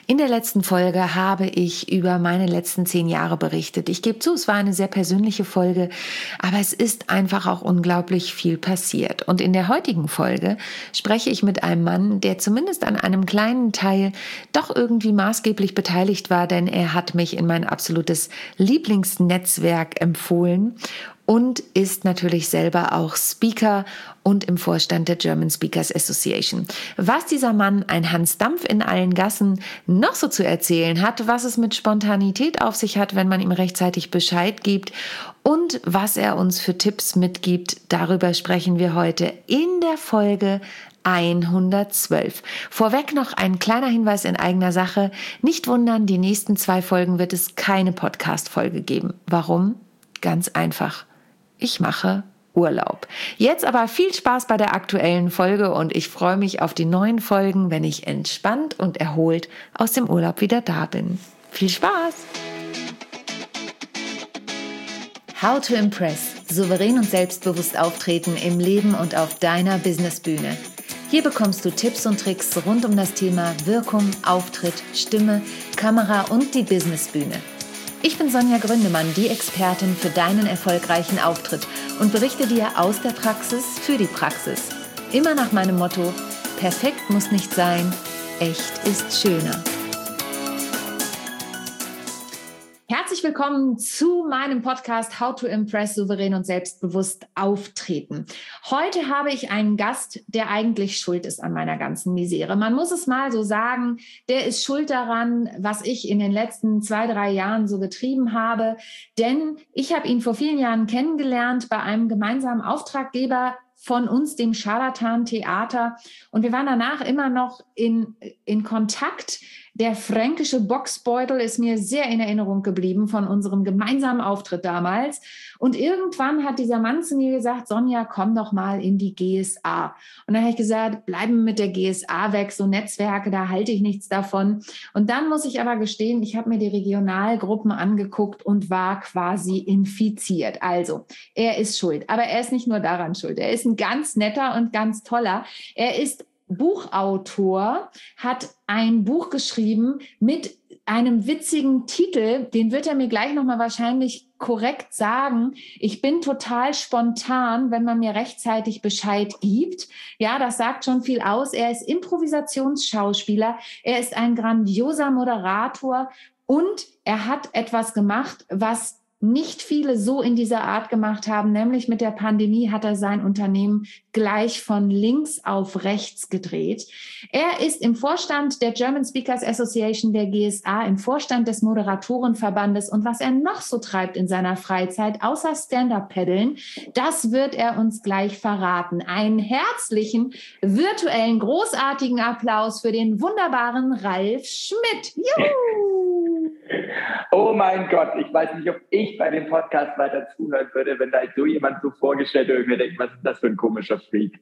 In der letzten Folge habe ich über meine letzten 10 Jahre berichtet. Ich gebe zu, es war eine sehr persönliche Folge, aber es ist einfach auch unglaublich viel passiert. Und in der heutigen Folge spreche ich mit einem Mann, der zumindest an einem kleinen Teil doch irgendwie maßgeblich beteiligt war, denn er hat mich in mein absolutes Lieblingsnetzwerk empfohlen und ist natürlich selber auch Speaker und im Vorstand der German Speakers Association. Was dieser Mann, ein Hans Dampf in allen Gassen, noch so zu erzählen hat, was es mit Spontanität auf sich hat, wenn man ihm rechtzeitig Bescheid gibt und was er uns für Tipps mitgibt, darüber sprechen wir heute in der Folge 112. Vorweg noch ein kleiner Hinweis in eigener Sache. Nicht wundern, die nächsten 2 Folgen wird es keine Podcast-Folge geben. Warum? Ganz einfach. Ich mache Urlaub. Jetzt aber viel Spaß bei der aktuellen Folge und ich freue mich auf die neuen Folgen, wenn ich entspannt und erholt aus dem Urlaub wieder da bin. Viel Spaß! How to Impress. Souverän und selbstbewusst auftreten im Leben und auf deiner Businessbühne. Hier bekommst du Tipps und Tricks rund um das Thema Wirkung, Auftritt, Stimme, Kamera und die Businessbühne. Ich bin Sonja Gründemann, die Expertin für deinen erfolgreichen Auftritt und berichte dir aus der Praxis für die Praxis. Immer nach meinem Motto: Perfekt muss nicht sein, echt ist schöner. Herzlich willkommen zu meinem Podcast How to Impress souverän und selbstbewusst auftreten. Heute habe ich einen Gast, der eigentlich schuld ist an meiner ganzen Misere. Man muss es mal so sagen, der ist schuld daran, was ich in den letzten 2-3 Jahren so getrieben habe. Denn ich habe ihn vor vielen Jahren kennengelernt bei einem gemeinsamen Auftraggeber von uns, dem Scharlatan Theater. Und wir waren danach immer noch in Kontakt. Der fränkische Boxbeutel ist mir sehr in Erinnerung geblieben von unserem gemeinsamen Auftritt damals. Und irgendwann hat dieser Mann zu mir gesagt: Sonja, komm doch mal in die GSA. Und dann habe ich gesagt, bleiben wir mit der GSA weg, so Netzwerke, da halte ich nichts davon. Und dann muss ich aber gestehen, ich habe mir die Regionalgruppen angeguckt und war quasi infiziert. Also, er ist schuld. Aber er ist nicht nur daran schuld. Er ist ein ganz netter und ganz toller. Er ist Buchautor, hat ein Buch geschrieben mit einem witzigen Titel, den wird er mir gleich nochmal wahrscheinlich korrekt sagen. Ich bin total spontan, wenn man mir rechtzeitig Bescheid gibt. Ja, das sagt schon viel aus. Er ist Improvisationsschauspieler, er ist ein grandioser Moderator und er hat etwas gemacht, was nicht viele so in dieser Art gemacht haben, nämlich mit der Pandemie hat er sein Unternehmen gleich von links auf rechts gedreht. Er ist im Vorstand der German Speakers Association, der GSA, im Vorstand des Moderatorenverbandes und was er noch so treibt in seiner Freizeit, außer Stand-Up-Paddeln, das wird er uns gleich verraten. Einen herzlichen, virtuellen, großartigen Applaus für den wunderbaren Ralf Schmidt. Juhu! Oh mein Gott, ich weiß nicht, ob ich bei dem Podcast weiter zuhören würde, wenn da so jemand so vorgestellt wird und mir denkt, was ist das für ein komischer Freak.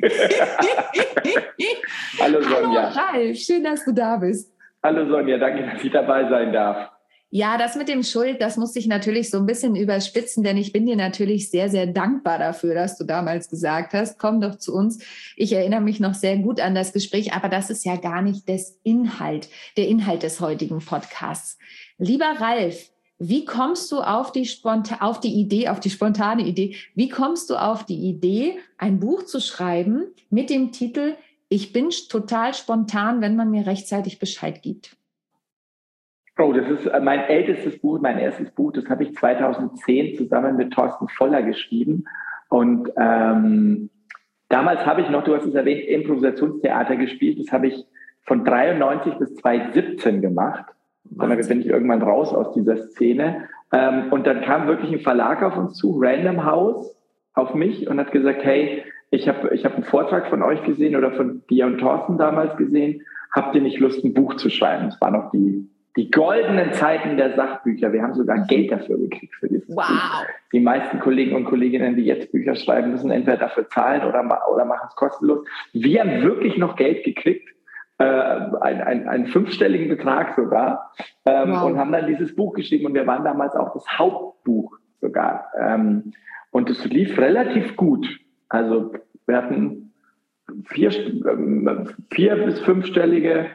Hallo Sonja. Hallo Ralf, schön, dass du da bist. Hallo Sonja, danke, dass ich dabei sein darf. Ja, das mit dem Schuld, das musste ich natürlich so ein bisschen überspitzen, denn ich bin dir natürlich sehr, sehr dankbar dafür, dass du damals gesagt hast, komm doch zu uns. Ich erinnere mich noch sehr gut an das Gespräch, aber das ist ja gar nicht der Inhalt des heutigen Podcasts. Lieber Ralf, wie kommst du auf die spontane Idee, wie kommst du auf die Idee, ein Buch zu schreiben mit dem Titel Ich bin total spontan, wenn man mir rechtzeitig Bescheid gibt? Oh, das ist mein ältestes Buch, mein erstes Buch, das habe ich 2010 zusammen mit Thorsten Voller geschrieben. Und damals habe ich noch, du hast es erwähnt, Improvisationstheater gespielt. Das habe ich von 93 bis 2017 gemacht. Dann bin ich irgendwann raus aus dieser Szene. Und dann kam wirklich ein Verlag auf uns zu, Random House, auf mich und hat gesagt, hey, ich hab einen Vortrag von euch gesehen oder von dir und Thorsten damals gesehen. Habt ihr nicht Lust, ein Buch zu schreiben? Das waren noch die goldenen Zeiten der Sachbücher. Wir haben sogar Geld dafür gekriegt für dieses Buch. Die meisten Kollegen und Kolleginnen, die jetzt Bücher schreiben, müssen entweder dafür zahlen oder machen es kostenlos. Wir haben wirklich noch Geld gekriegt. Einen 5-stelligen Betrag sogar und haben dann dieses Buch geschrieben und wir waren damals auch das Hauptbuch sogar und es lief relativ gut. Also wir hatten 4- bis 5-stellige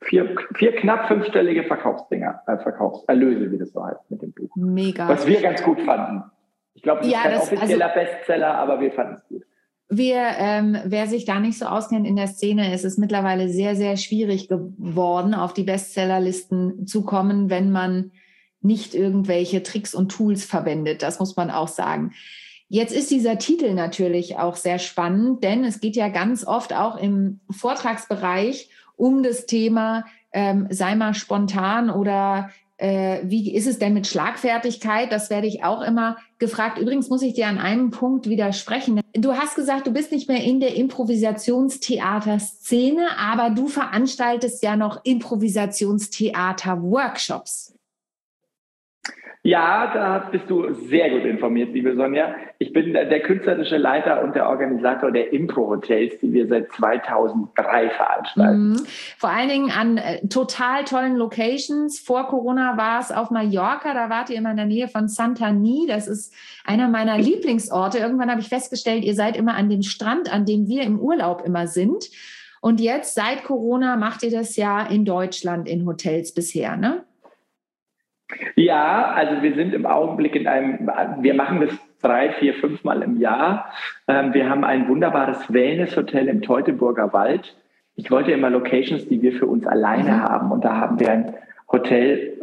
vier knapp fünfstellige Verkaufserlöse, wie das so heißt mit dem Buch. Mega. Was wir ganz gut fanden. Ich glaube, es ist kein offizieller Bestseller, aber wir fanden es gut. Wer sich da nicht so auskennt in der Szene, ist es mittlerweile sehr, sehr schwierig geworden, auf die Bestsellerlisten zu kommen, wenn man nicht irgendwelche Tricks und Tools verwendet. Das muss man auch sagen. Jetzt ist dieser Titel natürlich auch sehr spannend, denn es geht ja ganz oft auch im Vortragsbereich um das Thema, sei mal spontan oder wie ist es denn mit Schlagfertigkeit? Das werde ich auch immer gefragt. Übrigens muss ich dir an einem Punkt widersprechen. Du hast gesagt, du bist nicht mehr in der Improvisationstheater-Szene, aber du veranstaltest ja noch Improvisationstheater-Workshops. Ja, da bist du sehr gut informiert, liebe Sonja. Ich bin der künstlerische Leiter und der Organisator der Impro-Hotels, die wir seit 2003 veranstalten. Vor allen Dingen an total tollen Locations. Vor Corona war es auf Mallorca, da wart ihr immer in der Nähe von Santanyí. Das ist einer meiner Lieblingsorte. Irgendwann habe ich festgestellt, ihr seid immer an dem Strand, an dem wir im Urlaub immer sind. Und jetzt, seit Corona, macht ihr das ja in Deutschland in Hotels bisher, ne? Ja, also wir sind im Augenblick wir machen das 3, 4, 5 Mal im Jahr. Wir haben ein wunderbares Wellness-Hotel im Teutoburger Wald. Ich wollte immer Locations, die wir für uns alleine haben. Und da haben wir ein Hotel,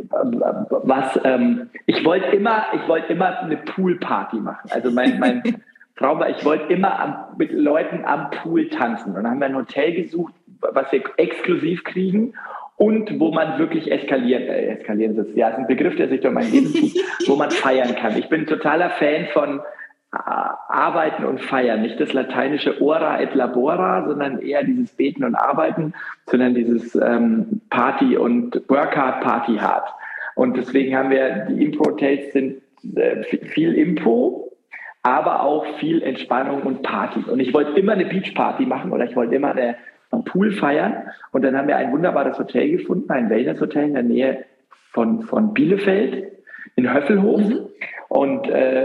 ich wollte immer eine Poolparty machen. Also mein Traum war, ich wollte immer mit Leuten am Pool tanzen. Und dann haben wir ein Hotel gesucht, was wir exklusiv kriegen. Und wo man wirklich eskalieren ist ein Begriff, der sich durch mein Leben zieht, wo man feiern kann. Ich bin totaler Fan von Arbeiten und Feiern. Nicht das lateinische Ora et Labora, sondern eher dieses Beten und Arbeiten, sondern dieses Party und Work hard, Party hard. Und deswegen haben wir, die Impro-Hotels sind viel Impro, aber auch viel Entspannung und Party. Und ich wollte immer eine Beachparty machen oder ich wollte immer am Pool feiern. Und dann haben wir ein wunderbares Hotel gefunden, ein Wellness-Hotel in der Nähe von Bielefeld in Höffelhof. Und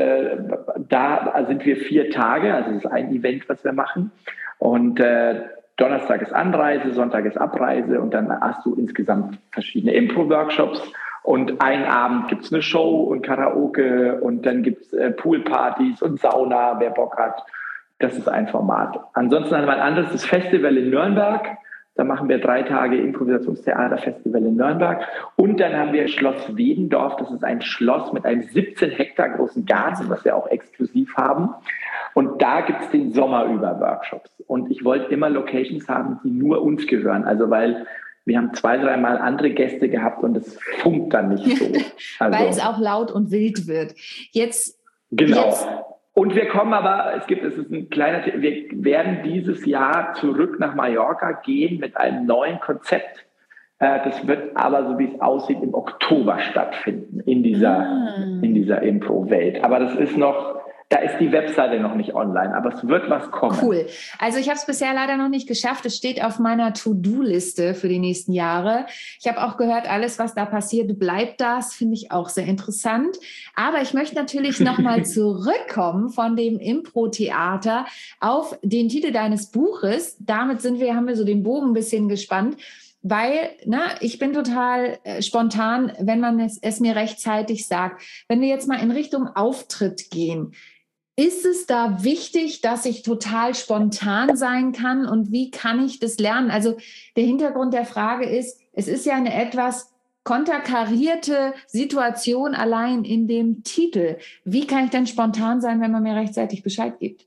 da sind wir 4 Tage, also das ist ein Event, was wir machen. Und Donnerstag ist Anreise, Sonntag ist Abreise und dann hast du insgesamt verschiedene Impro-Workshops. Und einen Abend gibt es eine Show und Karaoke und dann gibt es Poolpartys und Sauna, wer Bock hat. Das ist ein Format. Ansonsten haben wir ein anderes, das Festival in Nürnberg. Da machen wir 3 Tage Improvisationstheaterfestival in Nürnberg. Und dann haben wir Schloss Wedendorf. Das ist ein Schloss mit einem 17 Hektar großen Garten, was wir auch exklusiv haben. Und da gibt es den Sommer über Workshops. Und ich wollte immer Locations haben, die nur uns gehören. Also weil wir haben 2, 3 Mal andere Gäste gehabt und es funkt dann nicht so. Also, weil es auch laut und wild wird. Genau. Und wir kommen aber, wir werden dieses Jahr zurück nach Mallorca gehen mit einem neuen Konzept. Das wird aber, so wie es aussieht, im Oktober stattfinden in dieser Impro-Welt. Aber da ist die Webseite noch nicht online, aber es wird was kommen. Cool. Also ich habe es bisher leider noch nicht geschafft. Es steht auf meiner To-Do-Liste für die nächsten Jahre. Ich habe auch gehört, alles, was da passiert, bleibt das. Finde ich auch sehr interessant. Aber ich möchte natürlich nochmal zurückkommen von dem Impro-Theater auf den Titel deines Buches. Damit haben wir so den Bogen ein bisschen gespannt. Weil, ich bin total spontan, wenn man es mir rechtzeitig sagt. Wenn wir jetzt mal in Richtung Auftritt gehen, ist es da wichtig, dass ich total spontan sein kann und wie kann ich das lernen? Also der Hintergrund der Frage ist, es ist ja eine etwas konterkarierte Situation allein in dem Titel. Wie kann ich denn spontan sein, wenn man mir rechtzeitig Bescheid gibt?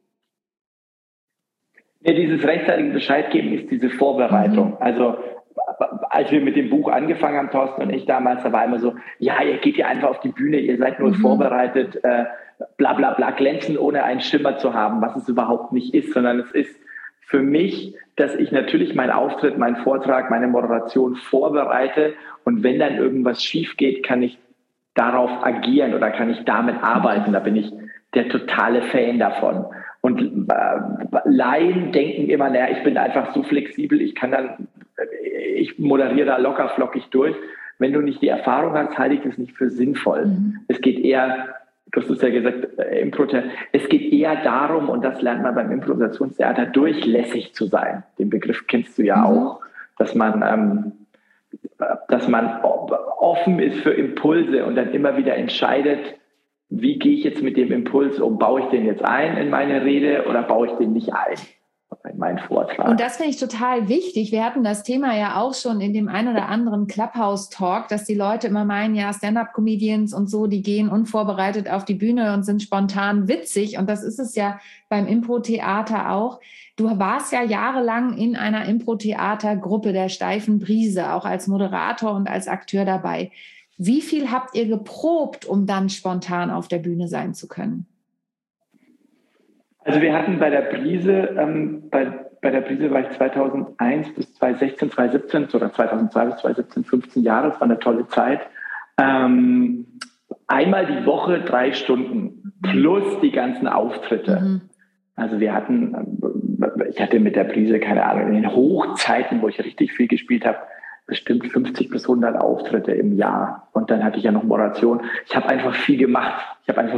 Ja, dieses rechtzeitige Bescheid geben ist diese Vorbereitung. Also als wir mit dem Buch angefangen haben, Thorsten und ich damals, da war immer so, ja, ihr geht ja einfach auf die Bühne, ihr seid nur vorbereitet, bla bla bla, glänzen, ohne einen Schimmer zu haben, was es überhaupt nicht ist, sondern es ist für mich, dass ich natürlich meinen Auftritt, meinen Vortrag, meine Moderation vorbereite und wenn dann irgendwas schief geht, kann ich darauf agieren oder kann ich damit arbeiten, da bin ich der totale Fan davon. Und Laien denken immer, ich bin einfach so flexibel, ich moderiere da locker flockig durch. Wenn du nicht die Erfahrung hast, halte ich das nicht für sinnvoll. Es geht eher, du hast es ja gesagt, es geht eher darum, und das lernt man beim Improvisationstheater, durchlässig zu sein. Den Begriff kennst du ja auch, dass man dass man offen ist für Impulse und dann immer wieder entscheidet, wie gehe ich jetzt mit dem Impuls um? Baue ich den jetzt ein in meine Rede oder baue ich den nicht ein in meinen Vortrag? Und das finde ich total wichtig. Wir hatten das Thema ja auch schon in dem ein oder anderen Clubhouse-Talk, dass die Leute immer meinen, ja, Stand-up-Comedians und so, die gehen unvorbereitet auf die Bühne und sind spontan witzig. Und das ist es ja beim Impro-Theater auch. Du warst ja jahrelang in einer Impro-Theater-Gruppe der Steifen Brise, auch als Moderator und als Akteur dabei. Wie viel habt ihr geprobt, um dann spontan auf der Bühne sein zu können? Also wir hatten bei der Brise, bei der Brise war ich 2001 bis 2016, 2017 oder 2002 bis 2017, 15 Jahre, das war eine tolle Zeit. Einmal die Woche 3 Stunden plus die ganzen Auftritte. Mhm. Also ich hatte mit der Brise, keine Ahnung, in den Hochzeiten, wo ich richtig viel gespielt habe, bestimmt 50 bis 100 Auftritte im Jahr. Und dann hatte ich ja noch Moderation. Ich habe einfach viel gemacht. Ich habe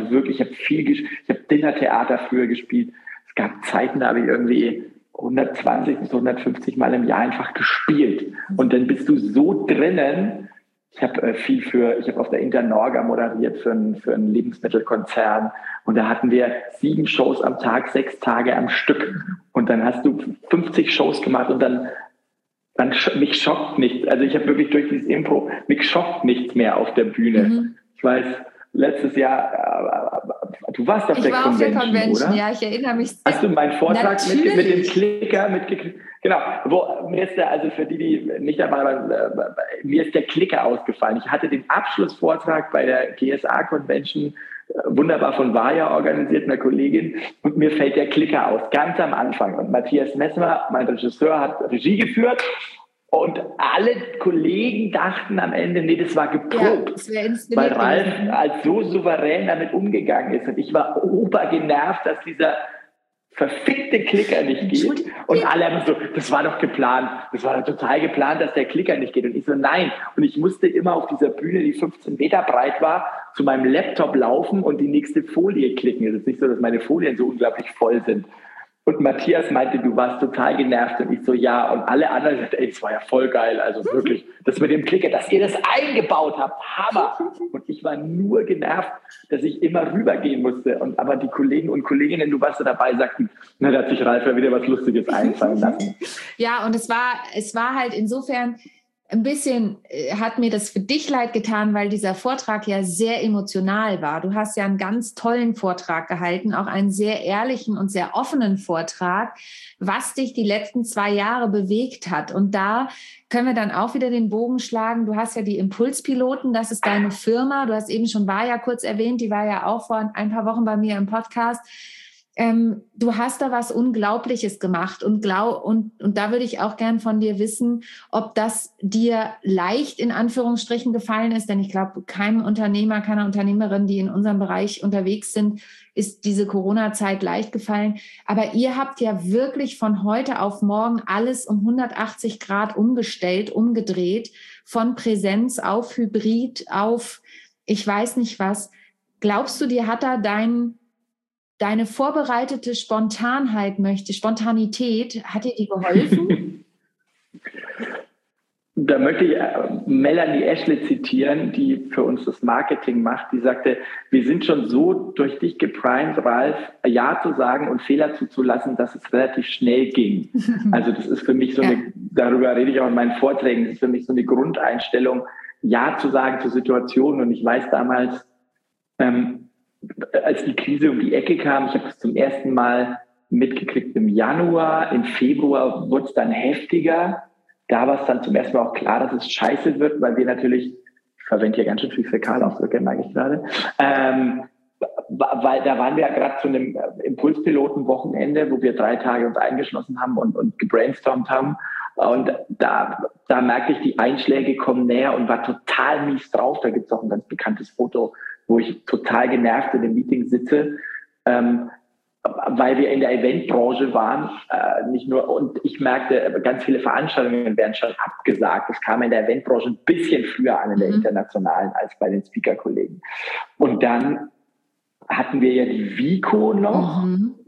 Dinnertheater früher gespielt. Es gab Zeiten, da habe ich irgendwie 120 bis 150 Mal im Jahr einfach gespielt. Und dann bist du so drinnen. Ich habe auf der Internorga moderiert für einen Lebensmittelkonzern. Und da hatten wir 7 Shows am Tag, 6 Tage am Stück. Und dann hast du 50 Shows gemacht und dann mich schockt nichts. Also ich habe wirklich durch dieses Impro, mich schockt nichts mehr auf der Bühne. Mhm. Ich weiß, letztes Jahr, du warst auf der Convention, oder? Ja, ich erinnere mich. Hast du meinen Vortrag mit dem Klicker mitgekriegt? Genau, also für die nicht dabei waren, mir ist der Klicker ausgefallen. Ich hatte den Abschlussvortrag bei der GSA-Convention, wunderbar von Vaja organisiert, einer Kollegin, und mir fällt der Klicker aus, ganz am Anfang. Und Matthias Messmer, mein Regisseur, hat Regie geführt und alle Kollegen dachten am Ende, nee, das war geprobt, weil Ralf als so souverän damit umgegangen ist. Und ich war obergenervt, dass dieser verfickte Klicker nicht geht. Und alle haben so, das war doch geplant. Das war doch total geplant, dass der Klicker nicht geht. Und ich so, nein. Und ich musste immer auf dieser Bühne, die 15 Meter breit war, zu meinem Laptop laufen und die nächste Folie klicken. Es ist nicht so, dass meine Folien so unglaublich voll sind. Und Matthias meinte, du warst total genervt. Und ich so, ja. Und alle anderen sagten, das war ja voll geil. Also wirklich, das mit dem Klicker, dass ihr das eingebaut habt, Hammer. Und ich war nur genervt, dass ich immer rübergehen musste. Aber die Kollegen und Kolleginnen, du warst da dabei, sagten, na, da hat sich Ralf ja wieder was Lustiges einfallen lassen. Ja, und es war halt insofern ein bisschen, hat mir das für dich leid getan, weil dieser Vortrag ja sehr emotional war. Du hast ja einen ganz tollen Vortrag gehalten, auch einen sehr ehrlichen und sehr offenen Vortrag, was dich die letzten 2 Jahre bewegt hat. Und da können wir dann auch wieder den Bogen schlagen. Du hast ja die Impulspiloten, das ist deine Firma. Du hast eben schon Vaja kurz erwähnt, die war ja auch vor ein paar Wochen bei mir im Podcast. Du hast da was Unglaubliches gemacht und da würde ich auch gern von dir wissen, ob das dir leicht in Anführungsstrichen gefallen ist, denn ich glaube, keinem Unternehmer, keiner Unternehmerin, die in unserem Bereich unterwegs sind, ist diese Corona-Zeit leicht gefallen. Aber ihr habt ja wirklich von heute auf morgen alles um 180 Grad umgestellt, umgedreht, von Präsenz auf Hybrid, auf ich weiß nicht was. Glaubst du, dir hat da deine vorbereitete Spontanität, hat dir die geholfen? Da möchte ich Melanie Ashley zitieren, die für uns das Marketing macht. Die sagte, wir sind schon so durch dich geprimed, Ralf, Ja zu sagen und Fehler zuzulassen, dass es relativ schnell ging. Also das ist für mich so darüber rede ich auch in meinen Vorträgen, das ist für mich so eine Grundeinstellung, Ja zu sagen zu Situationen. Und ich weiß damals, als die Krise um die Ecke kam, ich habe es zum ersten Mal mitgekriegt im Januar, im Februar wurde es dann heftiger. Da war es dann zum ersten Mal auch klar, dass es scheiße wird, weil wir natürlich, ich verwende hier ganz schön viel Fäkalausdrücke, merke ich gerade, weil da waren wir ja gerade zu einem Impulspiloten-Wochenende, wo wir 3 Tage uns eingeschlossen haben und gebrainstormt haben. Und da merkte ich, die Einschläge kommen näher und war total mies drauf. Da gibt es auch ein ganz bekanntes Foto, wo ich total genervt in dem Meeting sitze, weil wir in der Eventbranche waren, nicht nur, und ich merkte, ganz viele Veranstaltungen werden schon abgesagt. Das kam in der Eventbranche ein bisschen früher an, in der internationalen, als bei den Speaker-Kollegen. Und dann hatten wir ja die Vico noch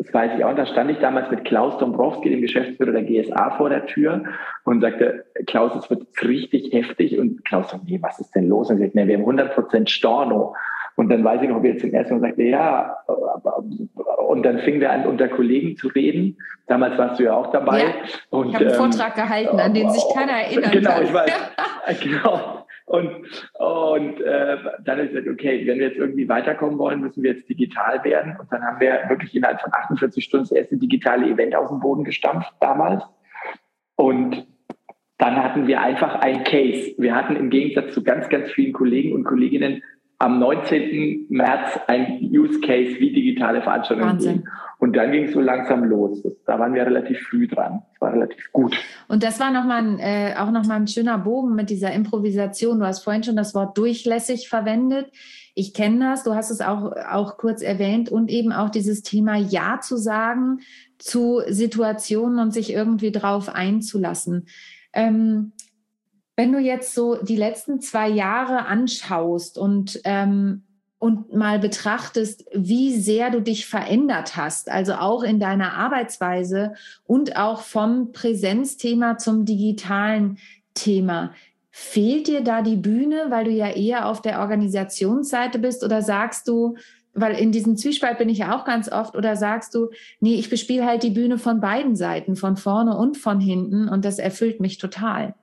das weiß ich auch, da stand ich damals mit Klaus Dombrowski, dem Geschäftsführer der GSA, vor der Tür und sagte, Klaus, es wird richtig heftig. Und Klaus sagte, nee, was ist denn los? Und ich sagte, nee, wir haben 100% Storno. Und dann weiß ich noch, wie er zum ersten Mal sagte, ja, und dann fingen wir an, unter Kollegen zu reden. Damals warst du ja auch dabei. Ja, und, ich habe einen Vortrag gehalten, an den sich keiner erinnern genau, kann. Ich weiß. Genau. Und dann habe ich gesagt, okay, wenn wir jetzt irgendwie weiterkommen wollen, müssen wir jetzt digital werden. Und dann haben wir wirklich innerhalb von 48 Stunden das erste digitale Event aus dem Boden gestampft damals. Und dann hatten wir einfach ein Case. Wir hatten im Gegensatz zu ganz, ganz vielen Kollegen und Kolleginnen am 19. März ein Use Case, wie digitale Veranstaltungen gehen. Und dann ging es so langsam los. Da waren wir relativ früh dran. Das war relativ gut. Und das war auch nochmal ein schöner Bogen mit dieser Improvisation. Du hast vorhin schon das Wort durchlässig verwendet. Ich kenne das, du hast es auch kurz erwähnt. Und eben auch dieses Thema Ja zu sagen zu Situationen und sich irgendwie drauf einzulassen. Wenn du jetzt so die letzten 2 Jahre anschaust und mal betrachtest, wie sehr du dich verändert hast, also auch in deiner Arbeitsweise und auch vom Präsenzthema zum digitalen Thema, fehlt dir da die Bühne, weil du ja eher auf der Organisationsseite bist, oder sagst du, weil in diesem Zwiespalt bin ich ja auch ganz oft, oder sagst du, nee, ich bespiele halt die Bühne von beiden Seiten, von vorne und von hinten, und das erfüllt mich total?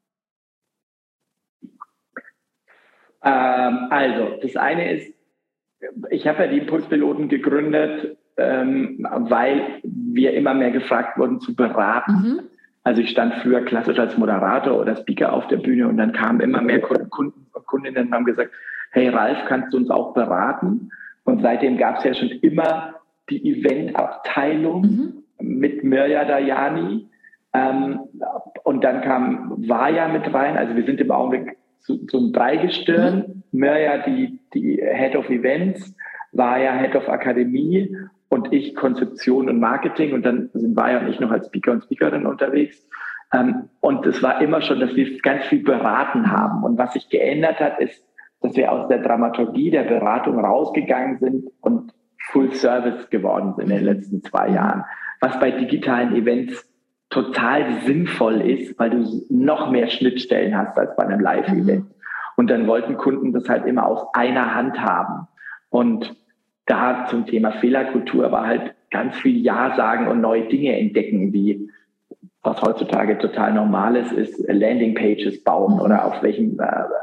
Also, das eine ist, ich habe ja die Impulspiloten gegründet, weil wir immer mehr gefragt wurden zu beraten. Mhm. Also ich stand früher klassisch als Moderator oder Speaker auf der Bühne und dann kamen immer mehr Kunden und Kundinnen und haben gesagt, hey Ralf, kannst du uns auch beraten? Und seitdem gab es ja schon immer die Eventabteilung mit Mirja Dayani. Und dann kam Vaja mit rein. Also wir sind im Augenblick so ein Dreigestirn. Mirja die Head of Events, Vaja Head of Akademie und ich Konzeption und Marketing. Und dann sind Vaja und ich noch als Speaker und Speakerin unterwegs. Und es war immer schon, dass wir ganz viel beraten haben. Und was sich geändert hat, ist, dass wir aus der Dramaturgie der Beratung rausgegangen sind und Full Service geworden sind in den letzten 2 Jahren. Was bei digitalen Events total sinnvoll ist, weil du noch mehr Schnittstellen hast als bei einem Live-Event. Und dann wollten Kunden das halt immer aus einer Hand haben. Und da zum Thema Fehlerkultur war halt ganz viel Ja sagen und neue Dinge entdecken, wie was heutzutage total normal ist Landingpages bauen oder auf welchen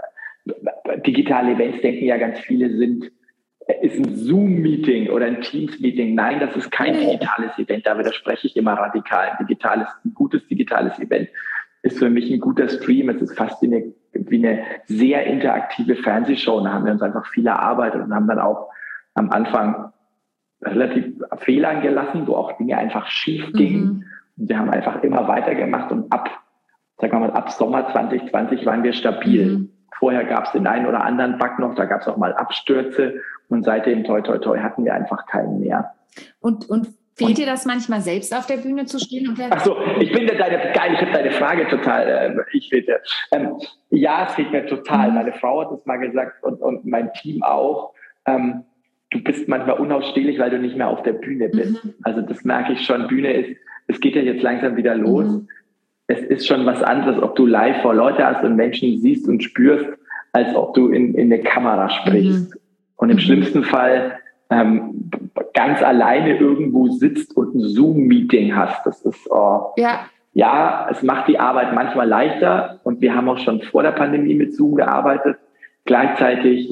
digitale Events denken ja ganz viele ist ein Zoom-Meeting oder ein Teams-Meeting. Nein, das ist kein digitales Event. Da widerspreche ich immer radikal. Ein gutes digitales Event ist für mich ein guter Stream. Es ist fast wie eine sehr interaktive Fernsehshow. Da haben wir uns einfach viel erarbeitet und haben dann auch am Anfang relativ Fehler gelassen, wo auch Dinge einfach schief gingen. Und wir haben einfach immer weitergemacht und ab Sommer 2020 waren wir stabil. Vorher gab es den einen oder anderen Bug noch, da gab es auch mal Abstürze und seitdem, toi, toi, toi, hatten wir einfach keinen mehr. Und fehlt dir das manchmal selbst auf der Bühne zu stehen? Ach so, ich habe deine Frage total, ja, es fehlt mir total. Meine Frau hat das mal gesagt und mein Team auch. Du bist manchmal unausstehlich, weil du nicht mehr auf der Bühne bist. Also das merke ich schon, es geht ja jetzt langsam wieder los. Es ist schon was anderes, ob du live vor Leute hast und Menschen siehst und spürst, als ob du in eine Kamera sprichst. Und im schlimmsten Fall ganz alleine irgendwo sitzt und ein Zoom-Meeting hast. Das ist, ja, es macht die Arbeit manchmal leichter und wir haben auch schon vor der Pandemie mit Zoom gearbeitet. Gleichzeitig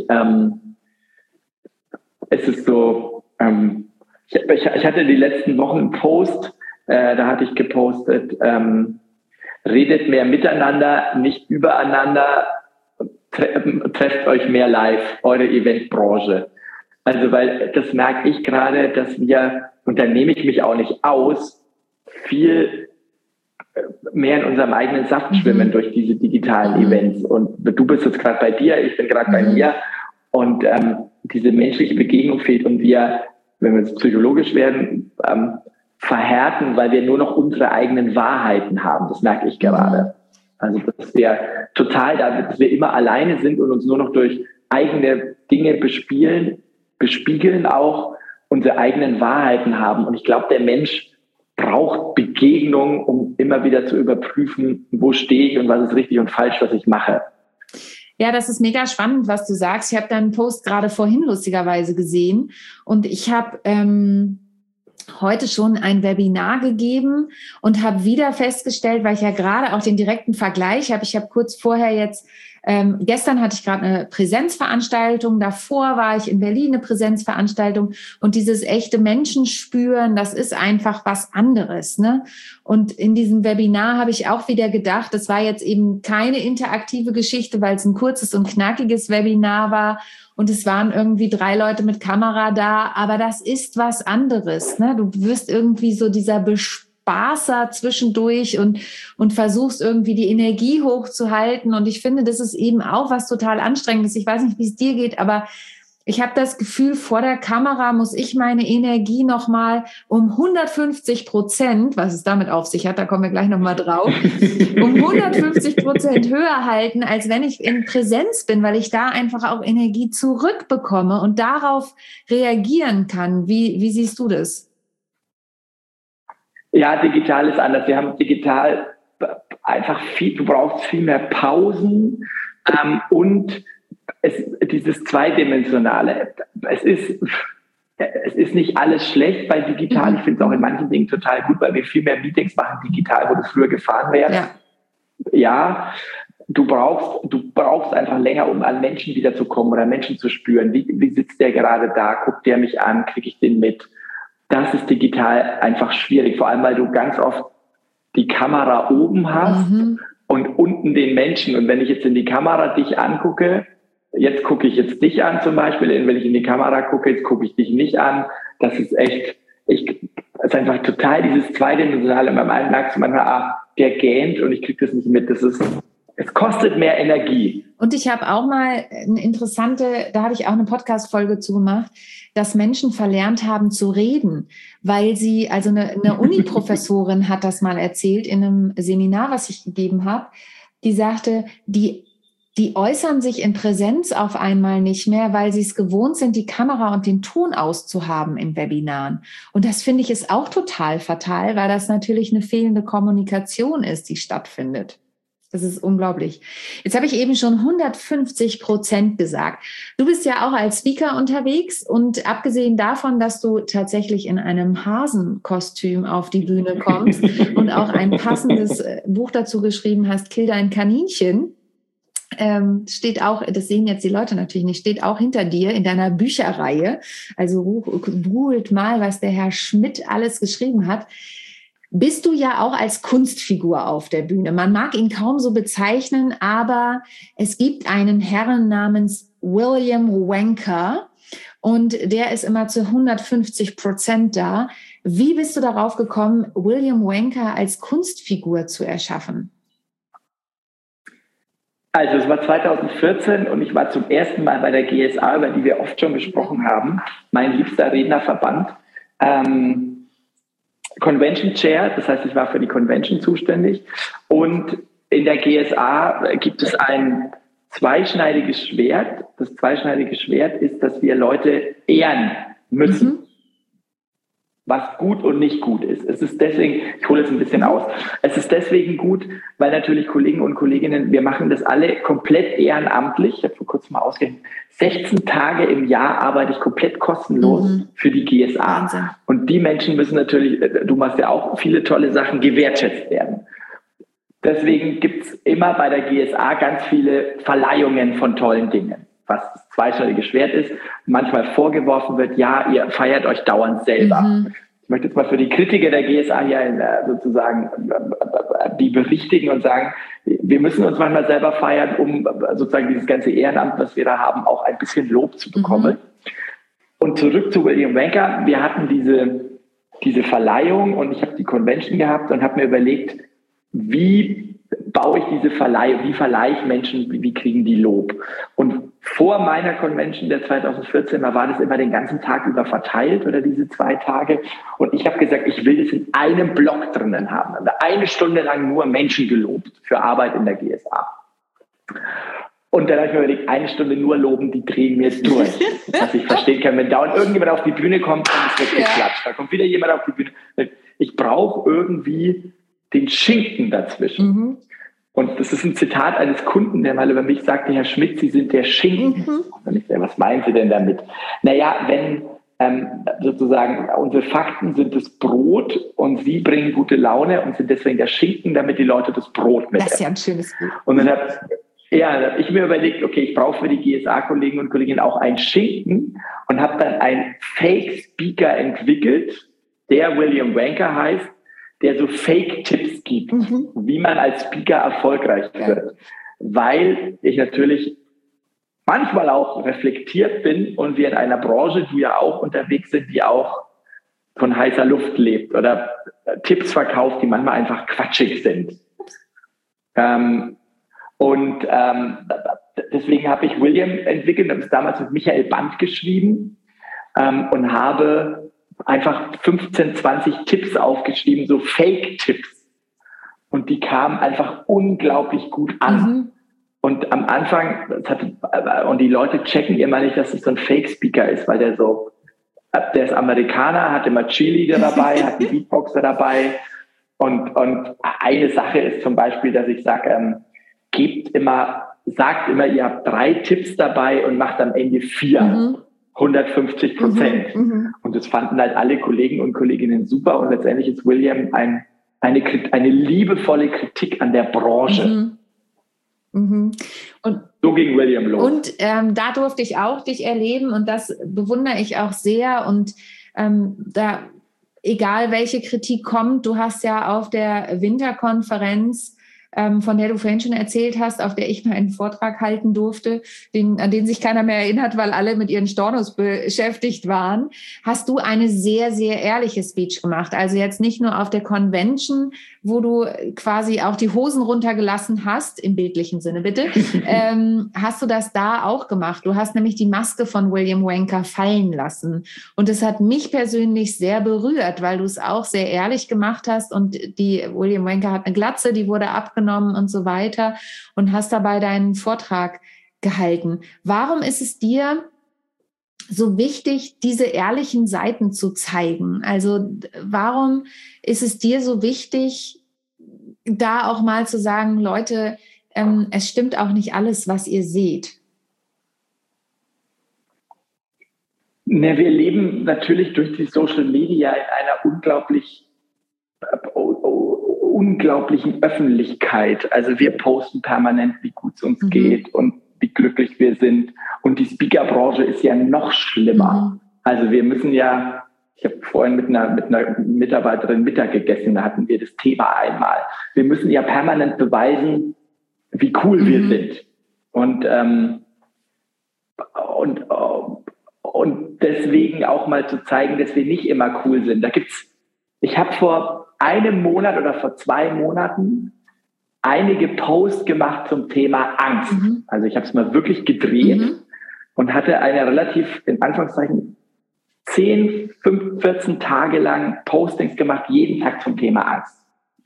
ist es so, ich hatte die letzten Wochen einen Post, da hatte ich gepostet, redet mehr miteinander, nicht übereinander, trefft euch mehr live, eure Eventbranche. Also, weil das merke ich gerade, dass wir, und da nehme ich mich auch nicht aus, viel mehr in unserem eigenen Saft schwimmen durch diese digitalen Events. Und du bist jetzt gerade bei dir, ich bin gerade bei mir. Und diese menschliche Begegnung fehlt und wir, wenn wir jetzt psychologisch werden, verhärten, weil wir nur noch unsere eigenen Wahrheiten haben. Das merke ich gerade. Also, dass wir dass wir immer alleine sind und uns nur noch durch eigene Dinge bespiegeln auch unsere eigenen Wahrheiten haben. Und ich glaube, der Mensch braucht Begegnung, um immer wieder zu überprüfen, wo stehe ich und was ist richtig und falsch, was ich mache. Ja, das ist mega spannend, was du sagst. Ich habe deinen Post gerade vorhin lustigerweise gesehen und ich habe heute schon ein Webinar gegeben und habe wieder festgestellt, weil ich ja gerade auch den direkten Vergleich habe. Ich habe kurz vorher jetzt, gestern hatte ich gerade eine Präsenzveranstaltung, davor war ich in Berlin eine Präsenzveranstaltung und dieses echte Menschenspüren, das ist einfach was anderes, ne? Und in diesem Webinar habe ich auch wieder gedacht, das war jetzt eben keine interaktive Geschichte, weil es ein kurzes und knackiges Webinar war. Und es waren irgendwie 3 Leute mit Kamera da, aber das ist was anderes, ne? Du wirst irgendwie so dieser Bespaßer zwischendurch und versuchst irgendwie die Energie hochzuhalten. Und ich finde, das ist eben auch was total Anstrengendes. Ich weiß nicht, wie es dir geht, aber ich habe das Gefühl, vor der Kamera muss ich meine Energie nochmal um 150%, was es damit auf sich hat, da kommen wir gleich nochmal drauf, um 150% höher halten, als wenn ich in Präsenz bin, weil ich da einfach auch Energie zurückbekomme und darauf reagieren kann. Wie siehst du das? Ja, digital ist anders. Wir haben digital einfach du brauchst viel mehr Pausen und dieses Zweidimensionale. Es ist nicht alles schlecht bei digital. Ich finde es auch in manchen Dingen total gut, weil wir viel mehr Meetings machen digital, wo du früher gefahren wärst. Ja, du brauchst einfach länger, um an Menschen wiederzukommen oder Menschen zu spüren. Wie sitzt der gerade da? Guckt der mich an? Kriege ich den mit? Das ist digital einfach schwierig, vor allem, weil du ganz oft die Kamera oben hast und unten den Menschen. Und wenn ich jetzt in die Kamera dich angucke, jetzt gucke ich jetzt dich an zum Beispiel, wenn ich in die Kamera gucke, jetzt gucke ich dich nicht an. Das ist echt, es ist einfach total dieses Zweidimensionale. Beim einen merkst du manchmal, der gähnt und ich kriege das nicht mit. Es kostet mehr Energie. Und ich habe auch mal da habe ich auch eine Podcast-Folge zu gemacht, dass Menschen verlernt haben zu reden, weil sie, also eine Uni-Professorin hat das mal erzählt in einem Seminar, was ich gegeben habe, die sagte, die äußern sich in Präsenz auf einmal nicht mehr, weil sie es gewohnt sind, die Kamera und den Ton auszuhaben in Webinaren. Und das finde ich ist auch total fatal, weil das natürlich eine fehlende Kommunikation ist, die stattfindet. Das ist unglaublich. Jetzt habe ich eben schon 150% gesagt. Du bist ja auch als Speaker unterwegs und abgesehen davon, dass du tatsächlich in einem Hasenkostüm auf die Bühne kommst und auch ein passendes Buch dazu geschrieben hast, Kill dein Kaninchen, steht auch, das sehen jetzt die Leute natürlich nicht, steht auch hinter dir in deiner Bücherreihe. Also googelt mal, was der Herr Schmidt alles geschrieben hat. Bist du ja auch als Kunstfigur auf der Bühne. Man mag ihn kaum so bezeichnen, aber es gibt einen Herrn namens William Wenker und der ist immer zu 150% da. Wie bist du darauf gekommen, William Wenker als Kunstfigur zu erschaffen? Also es war 2014 und ich war zum ersten Mal bei der GSA, über die wir oft schon gesprochen haben, mein liebster Rednerverband. Convention Chair, das heißt, ich war für die Convention zuständig. Und in der GSA gibt es ein zweischneidiges Schwert. Das zweischneidige Schwert ist, dass wir Leute ehren müssen, was gut und nicht gut ist. Es ist deswegen, ich hole es ein bisschen aus, es ist deswegen gut, weil natürlich Kollegen und Kolleginnen, wir machen das alle komplett ehrenamtlich. Ich habe vor kurzem mal ausgerechnet, 16 Tage im Jahr arbeite ich komplett kostenlos für die GSA. Wahnsinn. Und die Menschen müssen natürlich, du machst ja auch viele tolle Sachen, gewertschätzt werden. Deswegen gibt es immer bei der GSA ganz viele Verleihungen von tollen Dingen, was das zweischneidige Schwert ist. Manchmal vorgeworfen wird, ja, ihr feiert euch dauernd selber. Ich möchte jetzt mal für die Kritiker der GSA hier sozusagen die berichtigen und sagen, wir müssen uns manchmal selber feiern, um sozusagen dieses ganze Ehrenamt, was wir da haben, auch ein bisschen Lob zu bekommen. Und zurück zu William Wenker. Wir hatten diese Verleihung und ich habe die Convention gehabt und habe mir überlegt, wie baue ich diese Verleihung, wie verleihe ich Menschen, wie kriegen die Lob? Und vor meiner Convention der 2014 war das immer den ganzen Tag über verteilt oder diese 2 Tage. Und ich habe gesagt, ich will das in einem Block drinnen haben. Also 1 Stunde lang nur Menschen gelobt für Arbeit in der GSA. Und dann habe ich mir überlegt, 1 Stunde nur loben, die drehen mir durch. Was ich verstehen kann, wenn dauernd irgendjemand auf die Bühne kommt, dann ist weggeklatscht. Da kommt wieder jemand auf die Bühne. Ich brauche irgendwie den Schinken dazwischen. Und das ist ein Zitat eines Kunden, der mal über mich sagte, Herr Schmidt, Sie sind der Schinken. Und ich sage, was meinen Sie denn damit? Naja, wenn sozusagen unsere Fakten sind das Brot und Sie bringen gute Laune und sind deswegen der Schinken, damit die Leute das Brot mitessen. Das ist ja ein schönes Bild. Und dann habe ich mir überlegt, okay, ich brauche für die GSA-Kollegen und Kolleginnen auch einen Schinken und habe dann einen Fake-Speaker entwickelt, der William Wanker heißt, der so Fake-Tipps gibt, wie man als Speaker erfolgreich wird. Weil ich natürlich manchmal auch reflektiert bin und wir in einer Branche, du ja auch unterwegs sind, die auch von heißer Luft lebt oder Tipps verkauft, die manchmal einfach quatschig sind. Deswegen habe ich William entwickelt, habe es damals mit Michael Band geschrieben und habe einfach 15, 20 Tipps aufgeschrieben, so Fake-Tipps. Und die kamen einfach unglaublich gut an. Und am Anfang, und die Leute checken immer nicht, dass es so ein Fake-Speaker ist, weil der ist Amerikaner, hat immer Cheerleader dabei, hat einen Beatboxer dabei. Und eine Sache ist zum Beispiel, dass ich sage, sagt immer, ihr habt 3 Tipps dabei und macht am Ende 4. 150%. Und das fanden halt alle Kollegen und Kolleginnen super. Und letztendlich ist William eine liebevolle Kritik an der Branche. Und so ging William los. Und da durfte ich auch dich erleben und das bewundere ich auch sehr. Und egal welche Kritik kommt, du hast ja auf der Winterkonferenz, von der du vorhin schon erzählt hast, auf der ich mal einen Vortrag halten durfte, an den sich keiner mehr erinnert, weil alle mit ihren Stornos beschäftigt waren, hast du eine sehr, sehr ehrliche Speech gemacht. Also jetzt nicht nur auf der Convention, wo du quasi auch die Hosen runtergelassen hast, im bildlichen Sinne bitte, hast du das da auch gemacht. Du hast nämlich die Maske von William Wanker fallen lassen. Und es hat mich persönlich sehr berührt, weil du es auch sehr ehrlich gemacht hast und William Wanker hat eine Glatze, die wurde abgenommen und so weiter und hast dabei deinen Vortrag gehalten. Warum ist es dir so wichtig, diese ehrlichen Seiten zu zeigen? Also warum ist es dir so wichtig, da auch mal zu sagen, Leute, es stimmt auch nicht alles, was ihr seht? Wir leben natürlich durch die Social Media in einer unglaublichen Öffentlichkeit. Also wir posten permanent, wie gut es uns geht und wie glücklich wir sind. Und die Speakerbranche ist ja noch schlimmer. Also wir müssen ja, ich habe vorhin mit einer Mitarbeiterin Mittag gegessen, da hatten wir das Thema einmal. Wir müssen ja permanent beweisen, wie cool wir sind. Und deswegen auch mal zu zeigen, dass wir nicht immer cool sind. Ich habe vor einem Monat oder vor 2 Monaten einige Posts gemacht zum Thema Angst. Also ich habe es mal wirklich gedreht und hatte eine relativ, in Anführungszeichen, 10, 5, 14 Tage lang Postings gemacht, jeden Tag zum Thema Angst.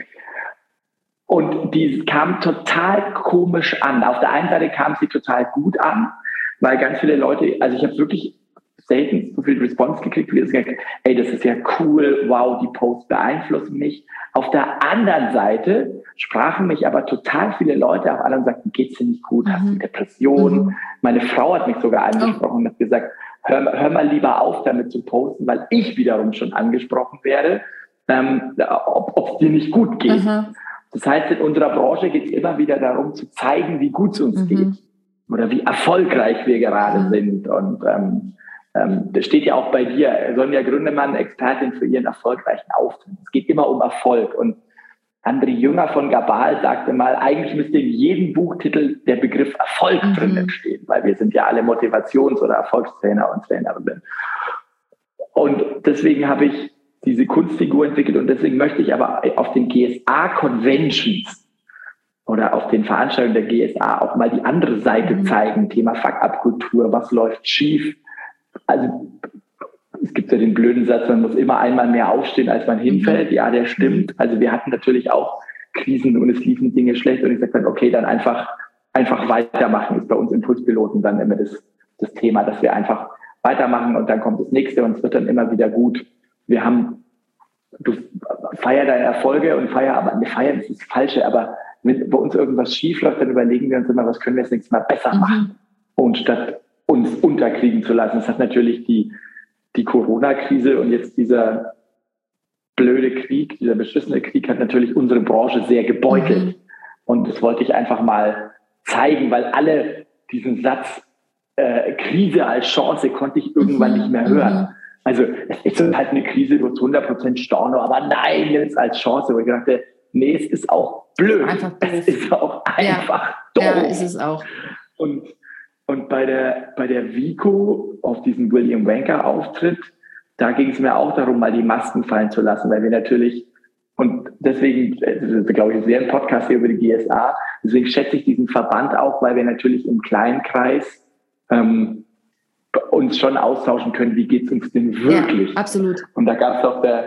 Und die kam total komisch an. Auf der einen Seite kam sie total gut an, weil ganz viele Leute, also ich habe wirklich selten so viel Response gekriegt, wie es gesagt, ey, das ist ja cool, wow, die Posts beeinflussen mich. Auf der anderen Seite sprachen mich aber total viele Leute auch an und sagten, geht's dir nicht gut, hast du Depressionen? Meine Frau hat mich sogar angesprochen und hat gesagt, hör mal lieber auf, damit zu posten, weil ich wiederum schon angesprochen werde, ob es dir nicht gut geht. Das heißt, in unserer Branche geht es immer wieder darum, zu zeigen, wie gut es uns geht oder wie erfolgreich wir gerade sind. Und das steht ja auch bei dir, Sonja Gründemann, Expertin für ihren erfolgreichen Auftritt. Es geht immer um Erfolg. Und André Jünger von Gabal sagte mal, eigentlich müsste in jedem Buchtitel der Begriff Erfolg drinnen stehen, weil wir sind ja alle Motivations- oder Erfolgstrainer und Trainerinnen. Und deswegen habe ich diese Kunstfigur entwickelt und deswegen möchte ich aber auf den GSA-Conventions oder auf den Veranstaltungen der GSA auch mal die andere Seite zeigen. Thema Fuck-Up-Kultur, was läuft schief? Also es gibt ja den blöden Satz, man muss immer einmal mehr aufstehen, als man hinfällt. Ja, der stimmt. Also wir hatten natürlich auch Krisen und es liefen Dinge schlecht und ich sagte dann, okay, dann einfach einfach weitermachen ist bei uns Impulspiloten dann immer das Thema, dass wir einfach weitermachen und dann kommt das nächste und es wird dann immer wieder gut. Du feier deine Erfolge und feiern ist das Falsche, aber wenn bei uns irgendwas schief läuft, dann überlegen wir uns immer, was können wir das nächste Mal besser machen, und statt uns unterkriegen zu lassen. Das hat natürlich die Corona-Krise und jetzt dieser blöde Krieg, dieser beschissene Krieg hat natürlich unsere Branche sehr gebeutelt. Und das wollte ich einfach mal zeigen, weil alle diesen Satz Krise als Chance konnte ich irgendwann nicht mehr hören. Also es ist halt eine Krise, du hast 100% Storno, aber nein, jetzt als Chance. Wo ich dachte, nee, es ist auch blöd. Einfach doof. Es ist auch einfach doof. Ja, ist es auch. Und bei der Vico auf diesem William Wanker Auftritt, da ging es mir auch darum, mal die Masken fallen zu lassen, weil wir natürlich, und deswegen, glaube ich, sehr ein Podcast hier über die GSA, deswegen schätze ich diesen Verband auch, weil wir natürlich im kleinen Kreis uns schon austauschen können, wie geht es uns denn wirklich? Ja, absolut. Und da gab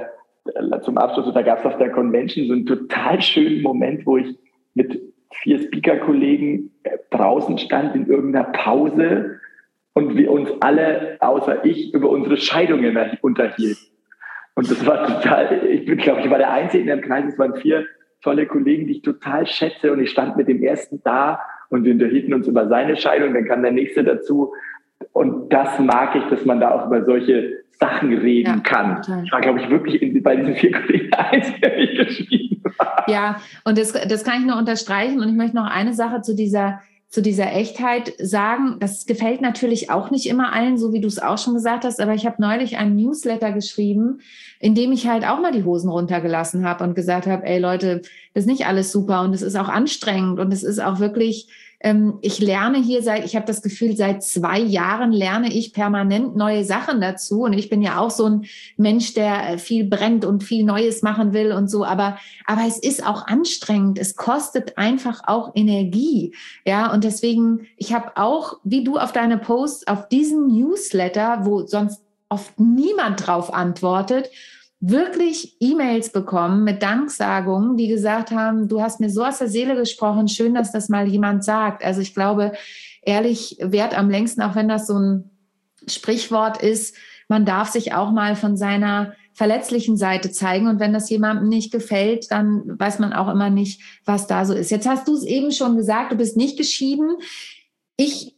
es zum Abschluss, da gab es auf der Convention so einen total schönen Moment, wo ich mit 4 Speaker-Kollegen draußen stand in irgendeiner Pause und wir uns alle, außer ich, über unsere Scheidungen unterhielten. Und das war total, ich war der Einzige in dem Kreis, es waren 4 tolle Kollegen, die ich total schätze, und ich stand mit dem ersten da und wir unterhielten uns über seine Scheidung, dann kam der nächste dazu. Und das mag ich, dass man da auch über solche Sachen reden kann. Total. Ich war, glaube ich, wirklich bei diesen 4 Kollegen der Einzige, der mich geschrieben hat. Ja, und das kann ich nur unterstreichen. Und ich möchte noch eine Sache zu dieser Echtheit sagen. Das gefällt natürlich auch nicht immer allen, so wie du es auch schon gesagt hast. Aber ich habe neulich einen Newsletter geschrieben, in dem ich halt auch mal die Hosen runtergelassen habe und gesagt habe, ey Leute, das ist nicht alles super und es ist auch anstrengend und es ist auch wirklich, ich lerne hier ich habe das Gefühl, seit 2 Jahren lerne ich permanent neue Sachen dazu. Und ich bin ja auch so ein Mensch, der viel brennt und viel Neues machen will und so. Aber es ist auch anstrengend. Es kostet einfach auch Energie. Ja, und deswegen, ich habe auch, wie du auf deine Posts, auf diesen Newsletter, wo sonst oft niemand drauf antwortet, wirklich E-Mails bekommen mit Danksagungen, die gesagt haben, du hast mir so aus der Seele gesprochen, schön, dass das mal jemand sagt. Also ich glaube, ehrlich währt am längsten, auch wenn das so ein Sprichwort ist, man darf sich auch mal von seiner verletzlichen Seite zeigen. Und wenn das jemandem nicht gefällt, dann weiß man auch immer nicht, was da so ist. Jetzt hast du es eben schon gesagt, du bist nicht geschieden. Ich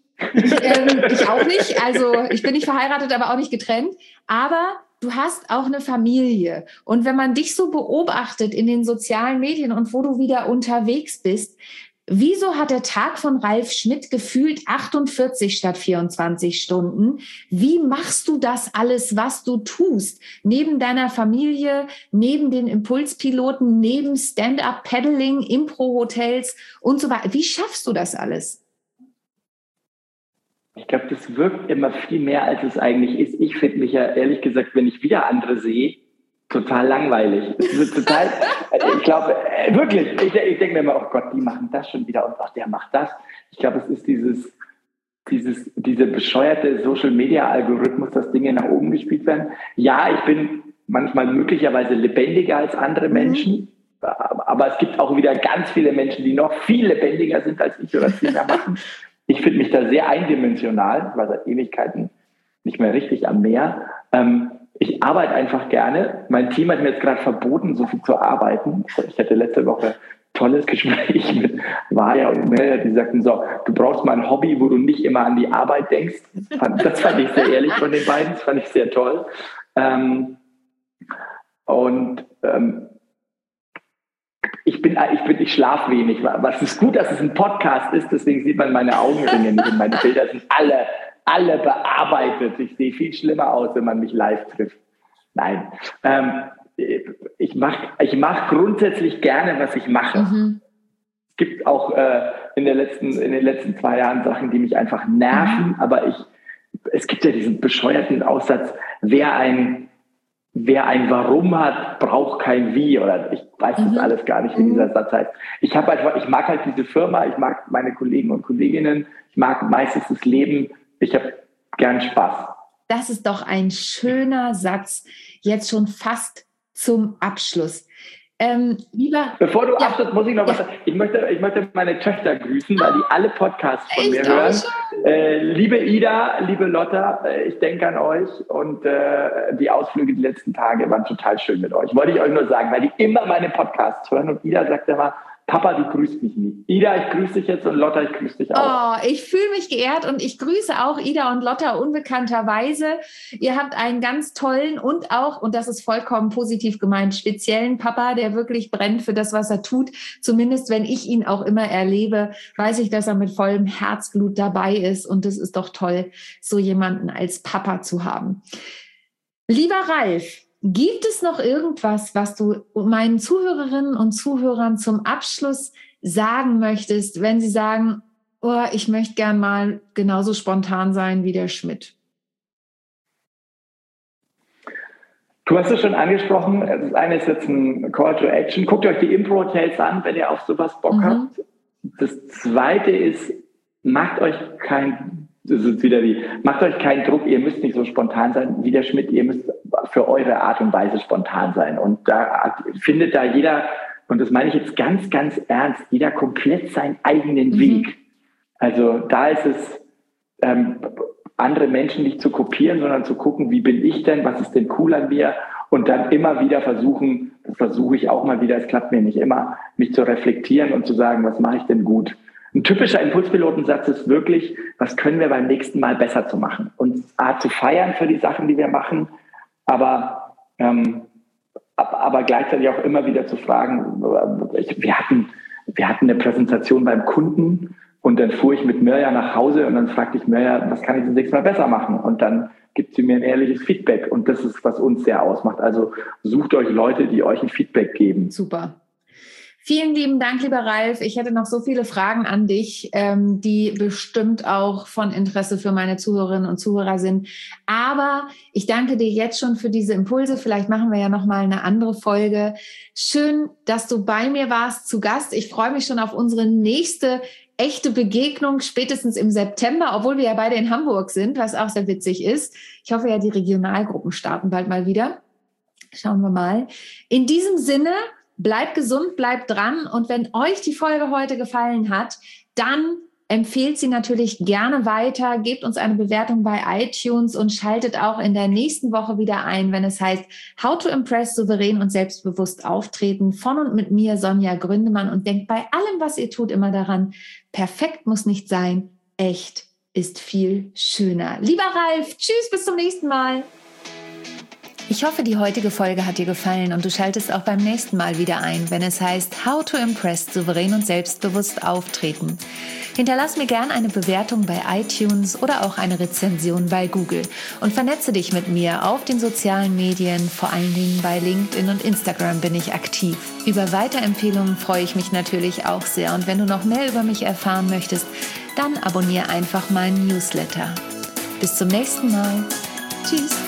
auch nicht. Also ich bin nicht verheiratet, aber auch nicht getrennt. Aber du hast auch eine Familie. Und wenn man dich so beobachtet in den sozialen Medien und wo du wieder unterwegs bist, wieso hat der Tag von Ralf Schmidt gefühlt 48 statt 24 Stunden? Wie machst du das alles, was du tust? Neben deiner Familie, neben den Impulspiloten, neben Stand-up-Paddling, Impro-Hotels und so weiter. Wie schaffst du das alles? Ich glaube, das wirkt immer viel mehr, als es eigentlich ist. Ich finde mich ja, ehrlich gesagt, wenn ich wieder andere sehe, total langweilig. Das ist total, ich glaube, wirklich, ich denke mir immer, oh Gott, die machen das schon wieder und ach, der macht das. Ich glaube, es ist dieser bescheuerte Social-Media-Algorithmus, dass Dinge nach oben gespielt werden. Ja, ich bin manchmal möglicherweise lebendiger als andere Menschen, aber es gibt auch wieder ganz viele Menschen, die noch viel lebendiger sind als ich oder viel mehr machen. Ich finde mich da sehr eindimensional, ich war seit Ewigkeiten nicht mehr richtig am Meer. Ich arbeite einfach gerne. Mein Team hat mir jetzt gerade verboten, so viel zu arbeiten. Ich hatte letzte Woche ein tolles Gespräch mit Vaja und Mel, die sagten so, du brauchst mal ein Hobby, wo du nicht immer an die Arbeit denkst. Das fand ich sehr ehrlich von den beiden, das fand ich sehr toll. Ich schlafe wenig. Was ist gut, dass es ein Podcast ist, deswegen sieht man meine Augenringe nicht und meine Bilder sind alle bearbeitet. Ich sehe viel schlimmer aus, wenn man mich live trifft. Nein. Ich mach grundsätzlich gerne, was ich mache. Es gibt auch in den letzten 2 Jahren Sachen, die mich einfach nerven, aber es gibt ja diesen bescheuerten Aussatz, wer ein Warum hat, braucht kein Wie, oder ich weiß das alles gar nicht, wie dieser Satz heißt. Ich mag halt diese Firma, ich mag meine Kollegen und Kolleginnen, ich mag meistens das Leben, ich habe gern Spaß. Das ist doch ein schöner Satz, jetzt schon fast zum Abschluss. Bevor du abschließt, muss ich noch was sagen. Ich möchte meine Töchter grüßen, weil die alle Podcasts von mir hören. Liebe Ida, liebe Lotta, ich denke an euch und die Ausflüge die letzten Tage waren total schön mit euch. Wollte ich euch nur sagen, weil die immer meine Podcasts hören und Ida sagt immer, Papa, du grüßt mich nie. Ida, ich grüße dich jetzt und Lotta, ich grüße dich auch. Oh, ich fühle mich geehrt und ich grüße auch Ida und Lotta unbekannterweise. Ihr habt einen ganz tollen und auch, und das ist vollkommen positiv gemeint, speziellen Papa, der wirklich brennt für das, was er tut. Zumindest, wenn ich ihn auch immer erlebe, weiß ich, dass er mit vollem Herzblut dabei ist. Und es ist doch toll, so jemanden als Papa zu haben. Lieber Ralf, gibt es noch irgendwas, was du meinen Zuhörerinnen und Zuhörern zum Abschluss sagen möchtest, wenn sie sagen, oh, ich möchte gern mal genauso spontan sein wie der Schmidt? Du hast es schon angesprochen, das eine ist jetzt ein Call to Action. Guckt euch die Impro-Hotels an, wenn ihr auf sowas Bock habt. Das zweite ist, macht euch keinen Druck, ihr müsst nicht so spontan sein wie der Schmidt, ihr müsst für eure Art und Weise spontan sein. Und da findet da jeder, und das meine ich jetzt ganz, ganz ernst, jeder komplett seinen eigenen Weg. Also da ist es, andere Menschen nicht zu kopieren, sondern zu gucken, wie bin ich denn, was ist denn cool an mir, und dann immer wieder versuchen, das versuche ich auch mal wieder, es klappt mir nicht immer, mich zu reflektieren und zu sagen, was mache ich denn gut? Ein typischer Impulspilotensatz ist wirklich, was können wir beim nächsten Mal besser zu machen? Und zu feiern für die Sachen, die wir machen, aber gleichzeitig auch immer wieder zu fragen, wir hatten eine Präsentation beim Kunden und dann fuhr ich mit Mirja nach Hause und dann fragte ich Mirja, was kann ich das nächste Mal besser machen? Und dann gibt sie mir ein ehrliches Feedback und das ist, was uns sehr ausmacht. Also sucht euch Leute, die euch ein Feedback geben. Super. Vielen lieben Dank, lieber Ralf. Ich hätte noch so viele Fragen an dich, die bestimmt auch von Interesse für meine Zuhörerinnen und Zuhörer sind. Aber ich danke dir jetzt schon für diese Impulse. Vielleicht machen wir ja noch mal eine andere Folge. Schön, dass du bei mir warst, zu Gast. Ich freue mich schon auf unsere nächste echte Begegnung, spätestens im September, obwohl wir ja beide in Hamburg sind, was auch sehr witzig ist. Ich hoffe ja, die Regionalgruppen starten bald mal wieder. Schauen wir mal. In diesem Sinne, bleibt gesund, bleibt dran, und wenn euch die Folge heute gefallen hat, dann empfehlt sie natürlich gerne weiter, gebt uns eine Bewertung bei iTunes und schaltet auch in der nächsten Woche wieder ein, wenn es heißt How to Impress, souverän und selbstbewusst auftreten, von und mit mir, Sonja Gründemann, und denkt bei allem, was ihr tut, immer daran, perfekt muss nicht sein, echt ist viel schöner. Lieber Ralf, tschüss, bis zum nächsten Mal. Ich hoffe, die heutige Folge hat dir gefallen und du schaltest auch beim nächsten Mal wieder ein, wenn es heißt How to Impress, souverän und selbstbewusst auftreten. Hinterlass mir gern eine Bewertung bei iTunes oder auch eine Rezension bei Google und vernetze dich mit mir auf den sozialen Medien, vor allen Dingen bei LinkedIn und Instagram bin ich aktiv. Über Weiterempfehlungen freue ich mich natürlich auch sehr, und wenn du noch mehr über mich erfahren möchtest, dann abonniere einfach meinen Newsletter. Bis zum nächsten Mal. Tschüss.